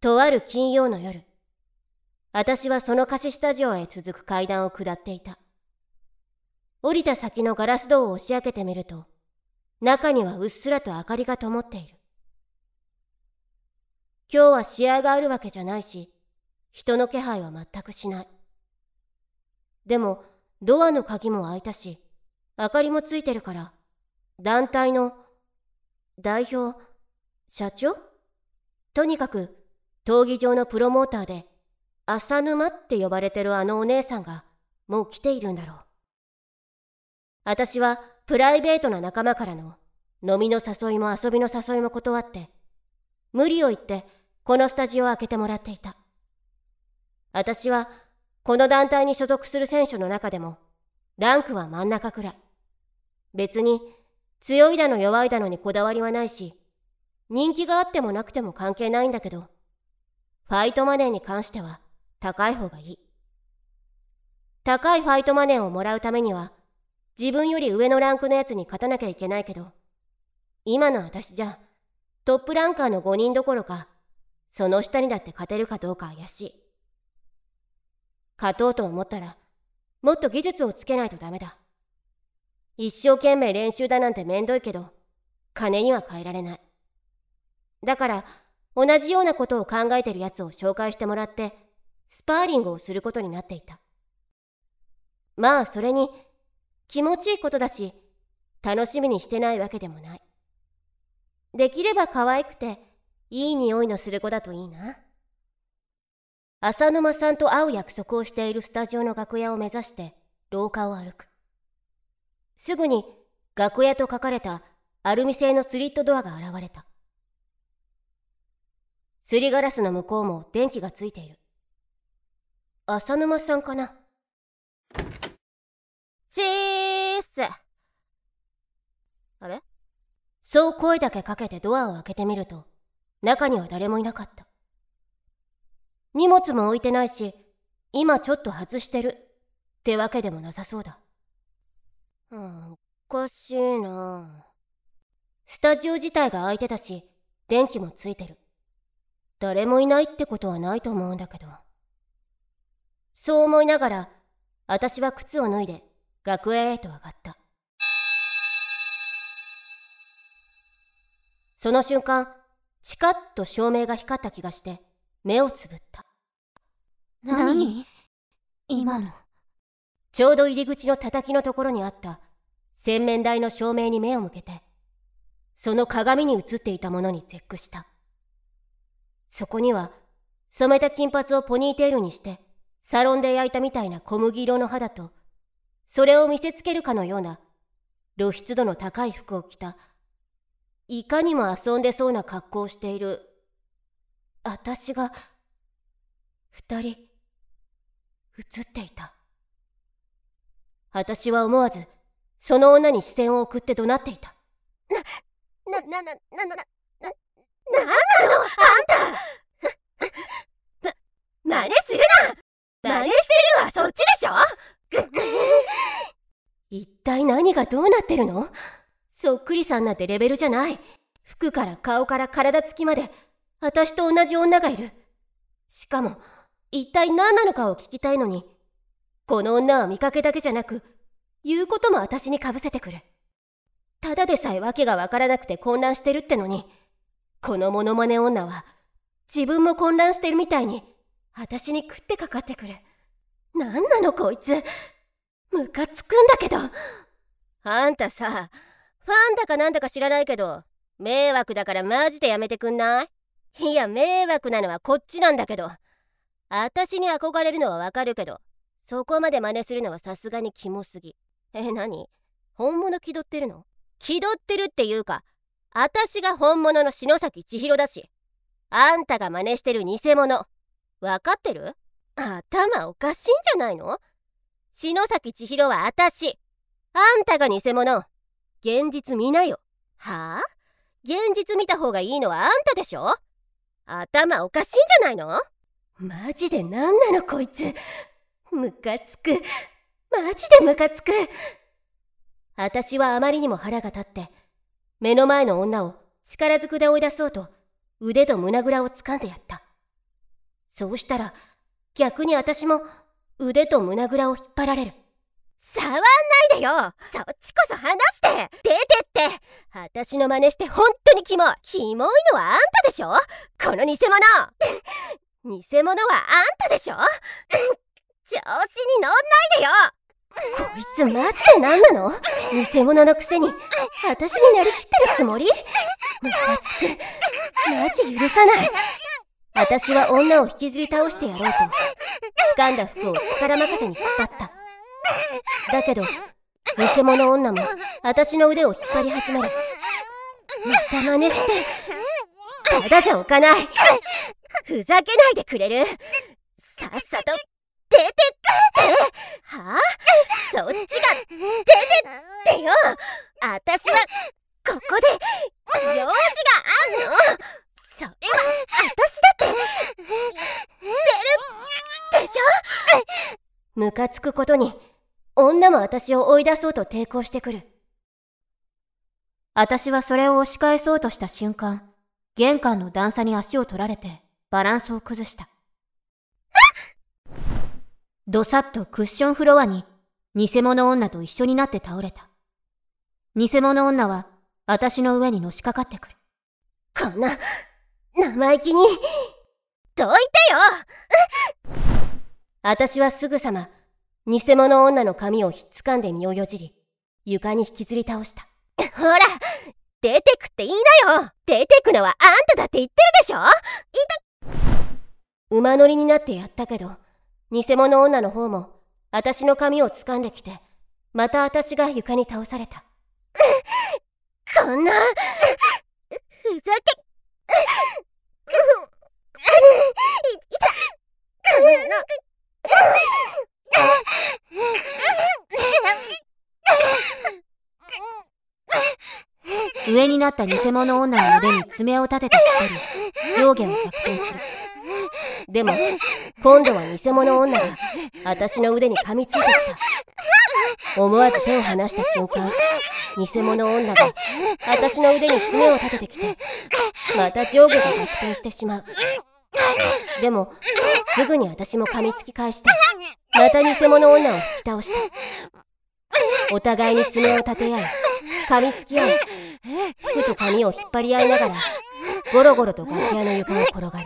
とある金曜の夜、私はその貸しスタジオへ続く階段を下っていた。降りた先のガラス戸を押し開けてみると、中にはうっすらと明かりが灯っている。今日は試合があるわけじゃないし、人の気配は全くしない。でも、ドアの鍵も開いたし、明かりもついてるから、団体の代表、社長？とにかく、闘技場のプロモーターで、浅沼って呼ばれてるあのお姉さんが、もう来ているんだろう。私はプライベートな仲間からの飲みの誘いも遊びの誘いも断って、無理を言ってこのスタジオを開けてもらっていた。私はこの団体に所属する選手の中でも、ランクは真ん中くらい。別に強いだの弱いだのにこだわりはないし、人気があってもなくても関係ないんだけど、ファイトマネーに関しては高い方がいい。高いファイトマネーをもらうためには、自分より上のランクのやつに勝たなきゃいけないけど、今の私じゃトップランカーの5人どころか、その下にだって勝てるかどうか怪しい。勝とうと思ったら、もっと技術をつけないとダメだ。一生懸命練習だなんてめんどいけど、金には変えられない。だから、同じようなことを考えてるやつを紹介してもらって、スパーリングをすることになっていた。まあ、それに、気持ちいいことだし、楽しみにしてないわけでもない。できれば可愛くて、いい匂いのする子だといいな。浅沼さんと会う約束をしているスタジオの楽屋を目指して廊下を歩く。すぐに楽屋と書かれたアルミ製のスリットドアが現れた。すりガラスの向こうも電気がついている。浅沼さんかな。チース。あれ？そう声だけかけてドアを開けてみると、中には誰もいなかった。荷物も置いてないし、今ちょっと外してるってわけでもなさそうだ。おかしいな。スタジオ自体が開いてたし、電気もついてる。誰もいないってことはないと思うんだけど。そう思いながら、私は靴を脱いで楽屋へと上がった。その瞬間、チカッと照明が光った気がして目をつぶった。 何？今の。 ちょうど入り口の叩きのところにあった洗面台の照明に目を向けて、その鏡に映っていたものに絶句した。そこには染めた金髪をポニーテールにしてサロンで焼いたみたいな小麦色の肌と、それを見せつけるかのような露出度の高い服を着た、いかにも遊んでそうな格好をしている私が2人映っていた。私は思わずその女に視線を送って怒鳴っていた。なんなのあんた真似するな。真似してるのはそっちでしょ。一体何がどうなってるの？そっくりさんなんてレベルじゃない。服から顔から体つきまで私と同じ女がいる。しかも一体何なのかを聞きたいのに、この女は見かけだけじゃなく言うことも私にかぶせてくる。ただでさえ訳がわからなくて混乱してるってのに、このモノマネ女は自分も混乱してるみたいに私に食ってかかってくる。なんなのこいつ、ムカつくんだけど。あんたさ、ファンだかなんだか知らないけど、迷惑だからマジでやめてくんない？いや、迷惑なのはこっちなんだけど。私に憧れるのはわかるけど、そこまで真似するのはさすがにキモすぎ。何？本物気取ってるの？気取ってるっていうか、私が本物の篠崎千尋だし、あんたが真似してる偽物、わかってる？頭おかしいんじゃないの？篠崎千尋は私、あんたが偽物。現実見なよ。はあ？現実見た方がいいのはあんたでしょ？頭おかしいんじゃないの？マジでなんなのこいつ。ムカつく。マジでムカつく。私はあまりにも腹が立って、目の前の女を力ずくで追い出そうと腕と胸ぐらを掴んでやった。 そうしたら逆に私も腕と胸ぐらを引っ張られる。 触んないでよ。そっちこそ離して。出てって。 私の真似して本当にキモい。 キモいのはあんたでしょ。この偽物偽物はあんたでしょ。調子に乗んないでよ。 こいつマジで何なの？偽物のくせに私になりきってるつもり？ムカつく。マジ許さない。私は女を引きずり倒してやろうと掴んだ服を力任せに引っ張った。だけど偽物女も私の腕を引っ張り始める。また真似して。 ただじゃおかない。ふざけないでくれる？さっさと出てって。はあ？そっちが出てってよ。私はここで用事があんの。それは私だって出るでしょ。 ムカつくことに女も私を追い出そうと抵抗してくる。私はそれを押し返そうとした瞬間、玄関の段差に足を取られてバランスを崩した。どさっとクッションフロアに偽物女と一緒になって倒れた。偽物女は私の上にのしかかってくる。 こんな生意気にどいてよ。 私はすぐさま偽物女の髪をひっつかんで身をよじり、床に引きずり倒した。 ほら、出てくっていいのよ。出てくのはあんただって言ってるでしょ。 馬乗りになってやったけど、偽物女の方も私の髪を掴んできて、また私が床に倒された。 こんなふざけ上になった偽物女の腕に爪を立てて引っ張り、上下を逆転する。でも今度は偽物女が私の腕に噛みついてきた。思わず手を離した瞬間、偽物女が私の腕に爪を立ててきて、また上下が逆転してしまう。でもすぐに私も噛みつき返して、また偽物女を引き倒した。お互いに爪を立て合い、噛みつき合い、服と髪を引っ張り合いながらゴロゴロと楽屋の床を転がる。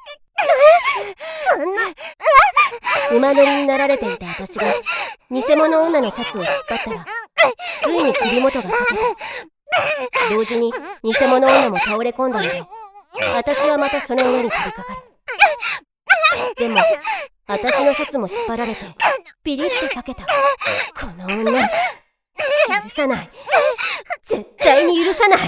馬乗りになられていた私が偽物女のシャツを引っ張ったら、ついに首元が裂けた。同時に偽物女も倒れ込んだので、私はまたその上に飛びかかる。でも私のシャツも引っ張られてピリッと裂けた。この女許さない。絶対に許さない。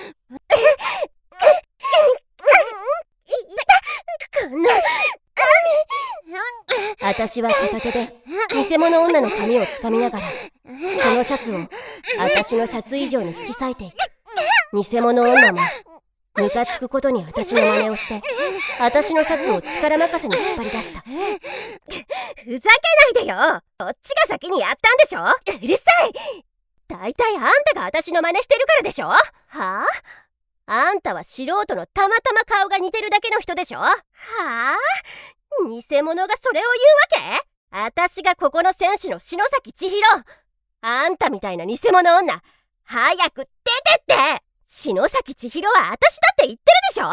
私は片手で偽物女の髪をつかみながら、そのシャツを私のシャツ以上に引き裂いていく。偽物女もムカつくことに私の真似をして、私のシャツを力任せに引っ張り出した。 ふざけないでよ。こっちが先にやったんでしょ。うるさい。大体あんたが私の真似してるからでしょ。はあ？あんたは素人のたまたま顔が似てるだけの人でしょ。はあ？偽物がそれを言うわけ？私がここの戦士の篠崎千尋。あんたみたいな偽物女、早く出てって。篠崎千尋は私だって言ってるでしょ。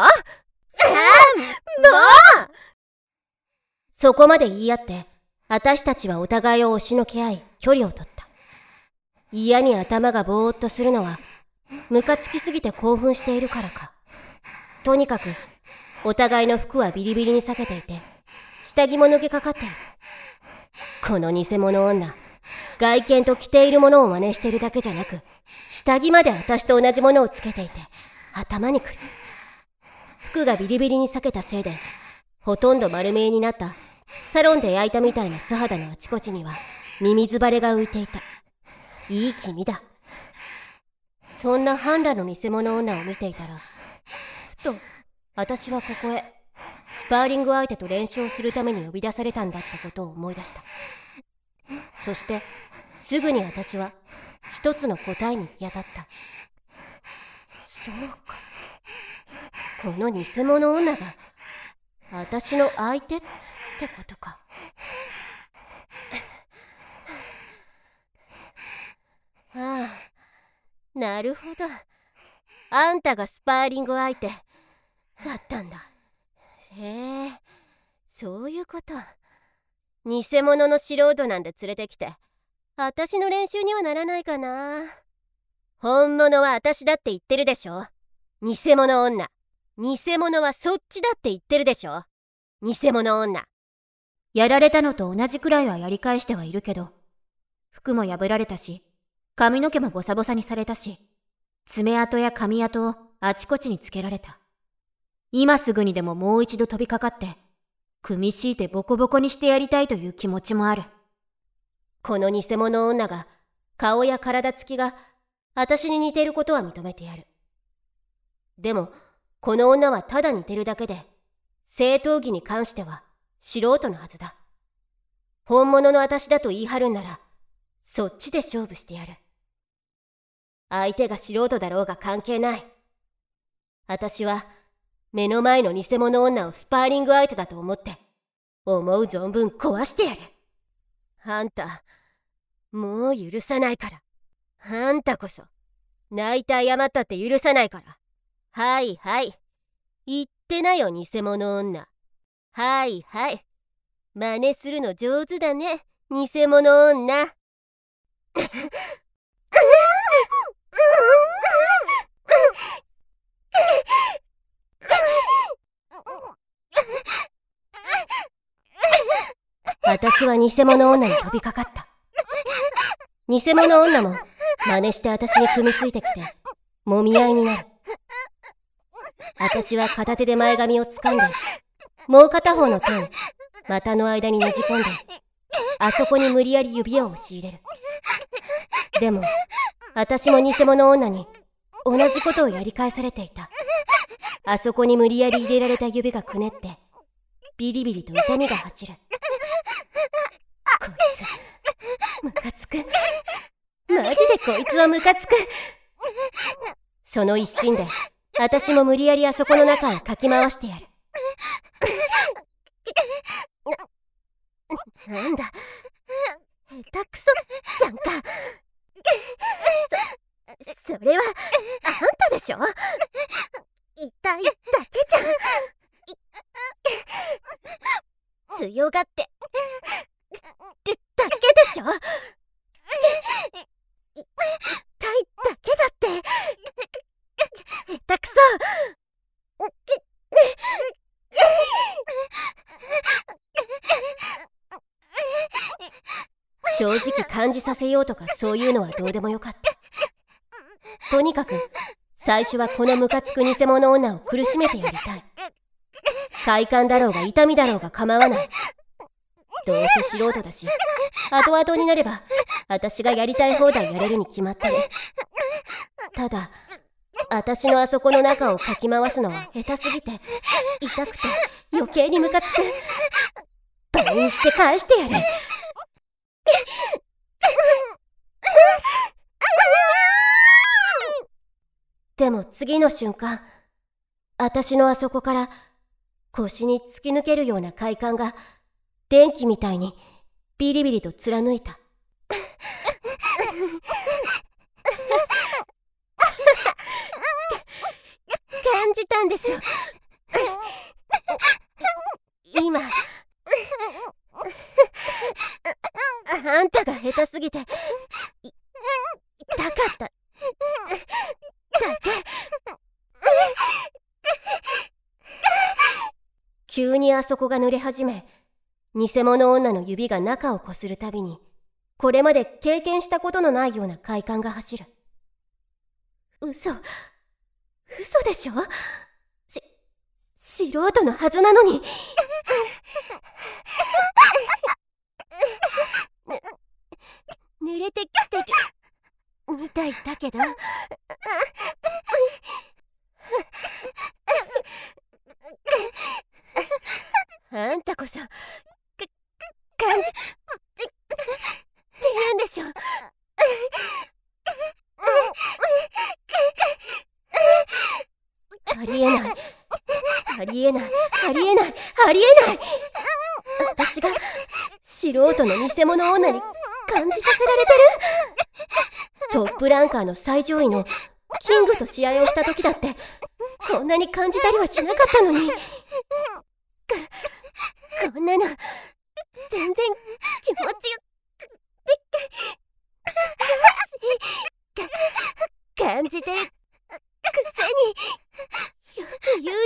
もう！ そこまで言い合って、私たちはお互いを押しのけ合い距離を取った。嫌に頭がぼーっとするのはムカつきすぎて興奮しているからか。とにかくお互いの服はビリビリに裂けていて、下着も抜けかかっている。この偽物女、外見と着ているものを真似しているだけじゃなく、下着まで私と同じものをつけていて頭にくる。服がビリビリに裂けたせいで、ほとんど丸見えになったサロンで焼いたみたいな素肌のあちこちにはミミズバレが浮いていた。いい気味だ。そんな半裸の偽物女を見ていたら、ふと私はここへスパーリング相手と練習をするために呼び出されたんだったことを思い出した。そしてすぐに私は一つの答えに行き当たった。そうか、この偽物女が私の相手ってことか。ああ、なるほど。あんたがスパーリング相手だったんだ。へえ、そういうこと。偽物の素人なんで連れてきて、私の練習にはならないかな。本物は私だって言ってるでしょ。偽物女。偽物はそっちだって言ってるでしょ。偽物女。やられたのと同じくらいはやり返してはいるけど、服も破られたし、髪の毛もボサボサにされたし、爪痕や髪跡をあちこちにつけられた。今すぐにでももう一度飛びかかって、組み敷いてボコボコにしてやりたいという気持ちもある。この偽物女が、顔や体つきが私に似てることは認めてやる。でも、この女はただ似てるだけで、正闘技に関しては素人のはずだ。本物の私だと言い張るんなら、そっちで勝負してやる。相手が素人だろうが関係ない。私は目の前の偽物女をスパーリング相手だと思って、思う存分壊してやる。あんた、もう許さないから。あんたこそ、泣いて謝ったって許さないから。はいはい。言ってなよ、偽物女。はいはい。真似するの上手だね、偽物女。私は偽物女に飛びかかった。偽物女も真似して私に組みついてきて、もみ合いになる。私は片手で前髪を掴んで、もう片方の手を股の間にねじ込んで、あそこに無理やり指を押し入れる。でも、私も偽物女に同じことをやり返されていた。あそこに無理やり入れられた指がくねって、ビリビリと痛みが走る。こいつ、ムカつく。マジでこいつはムカつく。その一心で、私も無理やりあそこの中をかき回してやる。なんだ、下手くそじゃんか。それはあんたでしょ。痛いだけじゃん。強がってるだけでしょ。痛いだけだって。下手くそ。正直感じさせようとかそういうのはどうでもよかった。とにかく最初はこのムカつく偽物女を苦しめてやりたい。快感だろうが痛みだろうが構わない。どうせ素人だし、後々になれば私がやりたい放題やれるに決まってる。ただ私のあそこの中をかき回すのは下手すぎて、痛くて余計にムカつく。バインして返してやる。でも次の瞬間、私のあそこから腰に突き抜けるような快感が電気みたいにビリビリと貫いた。感じたんでしょ。今あんたが下手すぎて痛かっただけ。急にあそこが濡れ始め、偽物女の指が中をこするたびに、これまで経験したことのないような快感が走る。嘘でしょ。素人のはずなのに。濡れてきてるみたいだけど。あんたこそ感じって言うんでしょ。ありえない、ありえない、ありえない、ありえない。私が素人の偽物女に感じさせられてる。トップランカーの最上位のキングと試合をした時だってこんなに感じたりはしなかったのに、こんなの全然気持ち感じてるくせによく言うよ。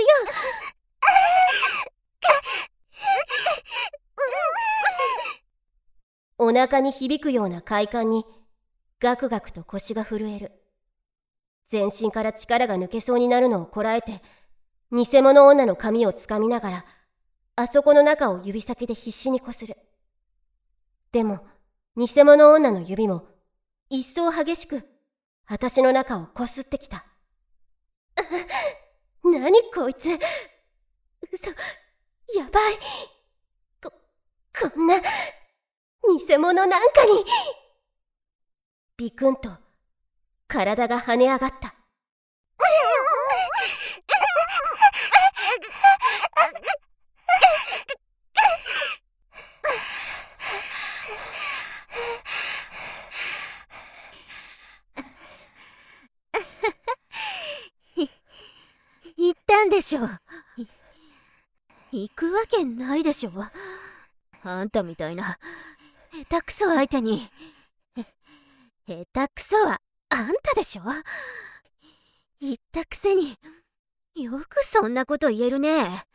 お腹に響くような快感にガクガクと腰が震える。全身から力が抜けそうになるのをこらえて、偽物女の髪をつかみながらあそこの中を指先で必死にこする。でも偽物女の指も一層激しく私の中をこすってきた。何こいつ、嘘、やばい。こんな偽物なんかに。ビクンと体が跳ね上がった。 言ったんでしょ。行くわけないでしょ。あんたみたいな下手くそ相手に。下手くそはあんたでしょ。言ったくせによくそんなこと言えるね。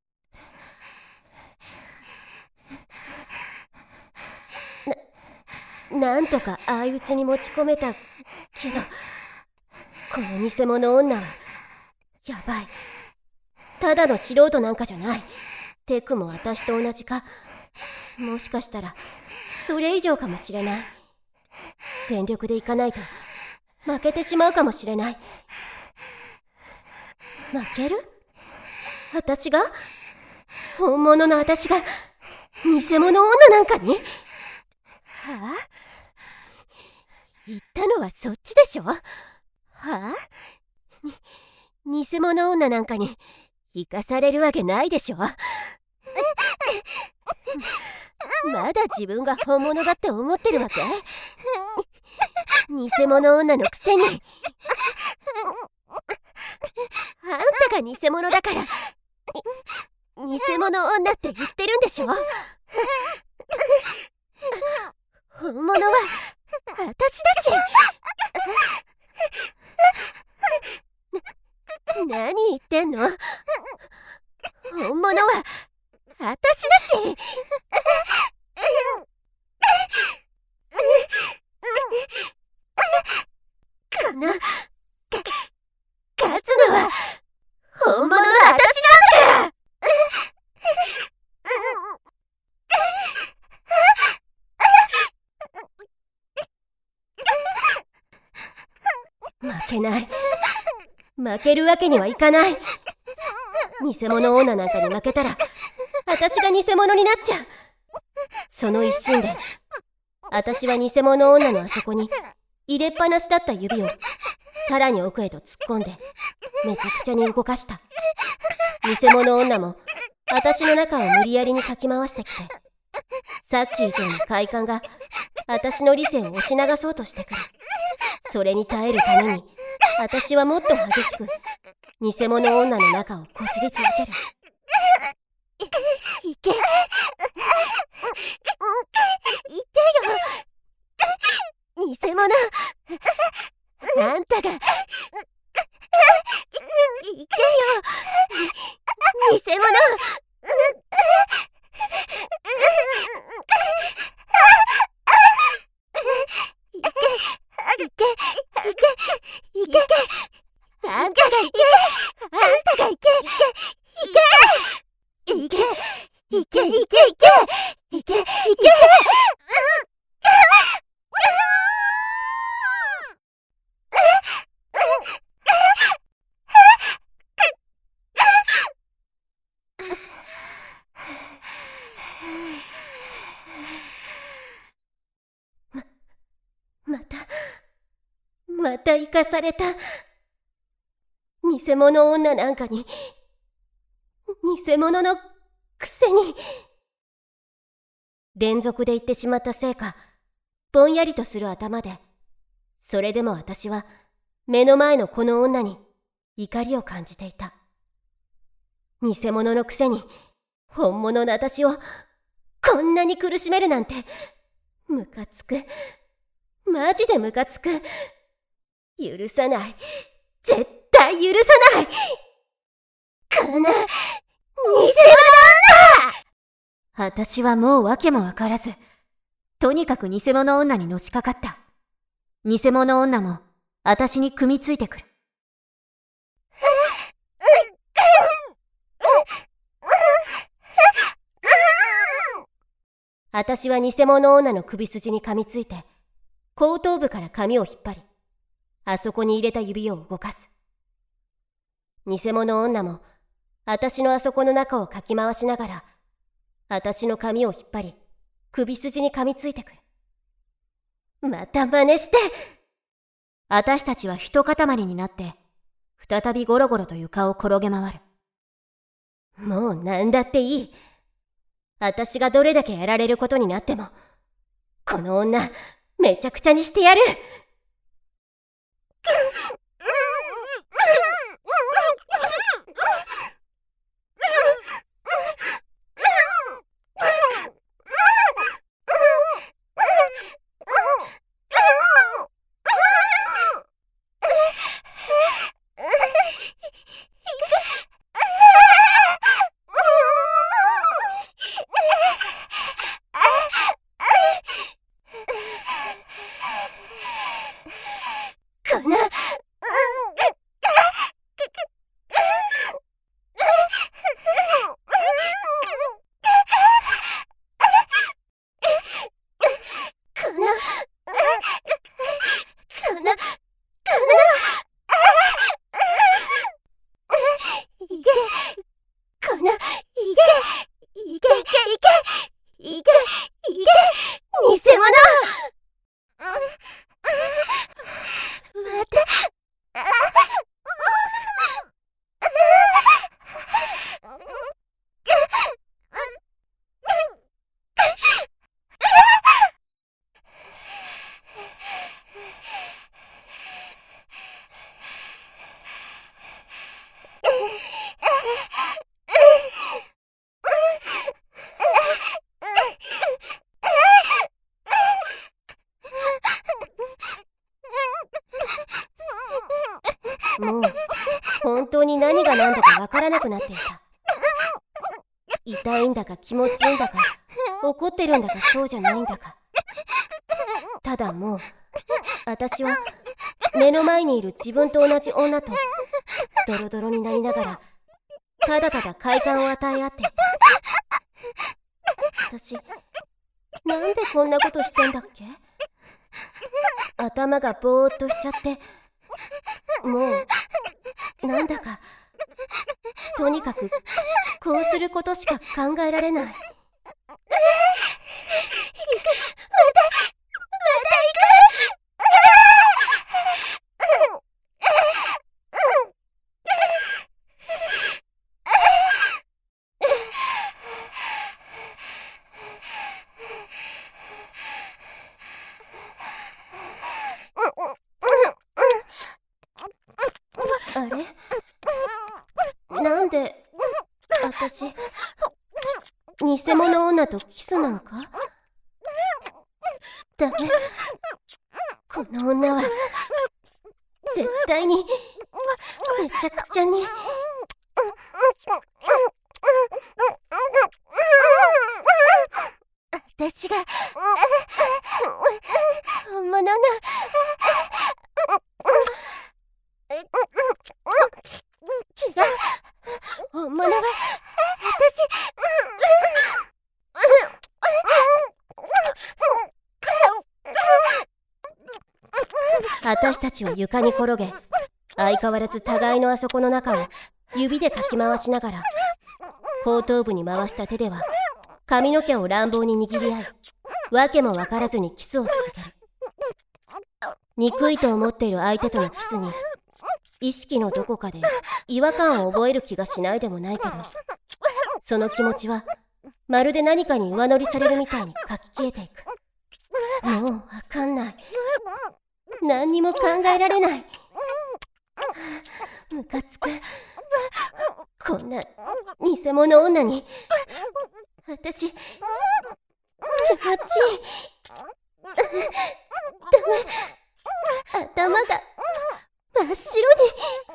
なんとか相打ちに持ち込めたけど、この偽物女はやばい。ただの素人なんかじゃない。テクも私と同じか、もしかしたらそれ以上かもしれない。全力でいかないと負けてしまうかもしれない。負ける？私が？本物の私が偽物女なんかに？はあ？言ったのはそっちでしょ？はあ？偽物女なんかに生かされるわけないでしょ。まだ自分が本物だって思ってるわけ？偽物女のくせに。あんたが偽物だから偽物女って言ってるんでしょ。本物は私だし。何言ってんの？本物は私だし。勝つのは本物の私なんだから。負けない。負けるわけにはいかない。偽物女なんかに負けたら私が偽物になっちゃう。その一心で私は偽物女のあそこに入れっぱなしだった指をさらに奥へと突っ込んでめちゃくちゃに動かした。偽物女も私の中を無理やりにかき回してきて、さっき以上に快感が私の理性を押し流そうとしてくる。それに耐えるために私はもっと激しく偽物女の中をこすり続ける。いけいけよ。偽物あんたがいけよ。偽物いけあんたがいけあんたがいけいけいけいけいけいけいけまた生かされた。偽物女なんかに偽物の連続で言ってしまったせいか、ぼんやりとする頭で、それでも私は目の前のこの女に怒りを感じていた。偽物のくせに本物の私をこんなに苦しめるなんて、ムカつく。マジでムカつく。許さない。絶対許さない。この偽物女！私はもう訳もわからず、とにかく偽物女にのしかかった。偽物女も私に組みついてくる。私は偽物女の首筋に噛みついて、後頭部から髪を引っ張り、あそこに入れた指を動かす。偽物女も私のあそこの中をかき回しながら、私の髪を引っ張り、首筋に噛みついてくる。また真似して。私たちは一塊になって、再びゴロゴロと床を転げ回る。もう何だっていい。私がどれだけやられることになっても、この女、めちゃくちゃにしてやる。もう本当に何が何だかわからなくなっていた。痛いんだか気持ちいいんだか、怒ってるんだかそうじゃないんだか。ただもう私は目の前にいる自分と同じ女とドロドロになりながら、ただただ快感を与え合っていた。私なんでこんなことしてんだっけ。頭がぼーっとしちゃって、もうなんだかとにかくこうすることしか考えられない。あれ？なんで私偽物女とキスなんか？ダメ。この女は絶対にめちゃくちゃに。私が本物の本物は私たちは床に転げ、相変わらず互いのあそこの中を指でかき回しながら、後頭部に回した手では髪の毛を乱暴に握り合い、わけもわからずにキスを続ける。憎いと思っている相手とのキスに意識のどこかで違和感を覚える気がしないでもないけど、その気持ちはまるで何かに上乗りされるみたいに書き消えていく。もうわかんない。何にも考えられない。ムカつく。こんな偽物女に私気持ちいい。ダメ。頭が真っ白に。